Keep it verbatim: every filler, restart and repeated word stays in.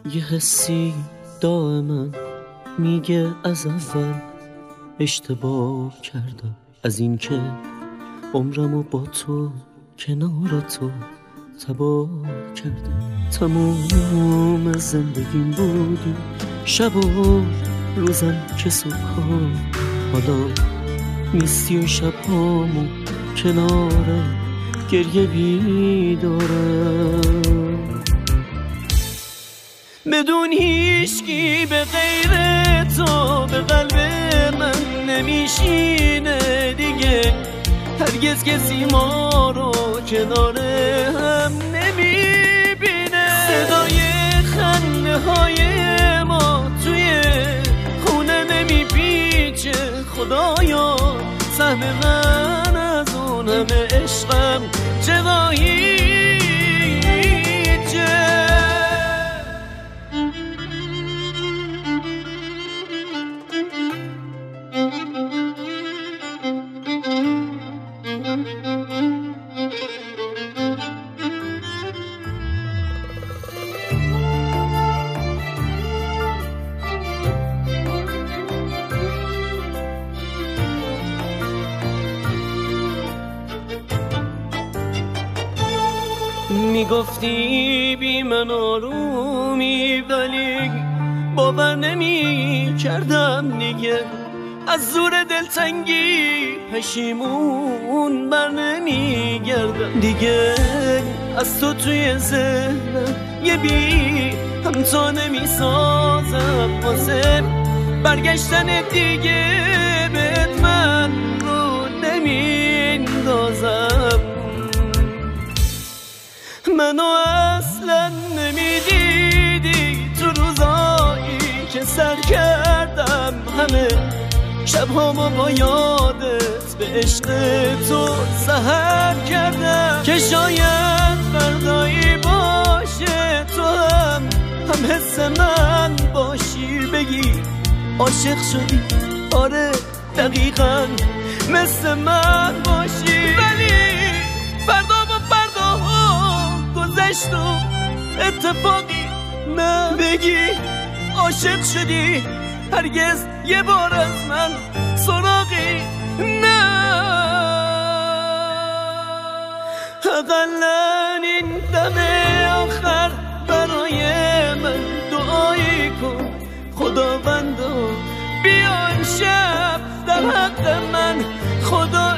یه حسی دائما میگه از اول اشتباه کردم، از این که عمرمو با تو کنار تو تباه کردم. تموم زندگیم بودی شب و روزم که صبحا، حالا نیستی و شبهامو کنار گریه بیدارم. بدون هیچکی به غیر تو به قلب من نمیشینه دیگه، هرگز کسی ما رو کنار هم نمیبینه. صدای خنده های ما توی خونه نمیپیچه، خدایا سهم من از اون همه عشقم چه میگفتی بی من آرومی، ولی باور نمی کردم دیگه. از زور دلتنگی پشیمون بر نمی گردم دیگه. از تو توی ذهنم یه بی همتا نمی سازم، واسه برگشتن دیگه بهت من رو نمی اندازم. منو اصلا نمیدیدی تو روزایی که سر کردم همه شبهامو با یادت به عشق تو سحر کردم. که شاید فردایی باشه تو هم هم حس من باشی، بگی عاشق شدی، آره دقیقا مثل من باشی. ولی فردا گذشت و اتفاقی نه بگی عاشق شدی، هرگز یه بار از من سراغی نه. اقلن این دم آخر برای من دعایی کن خداوندا، بیا امشب در حق من خدا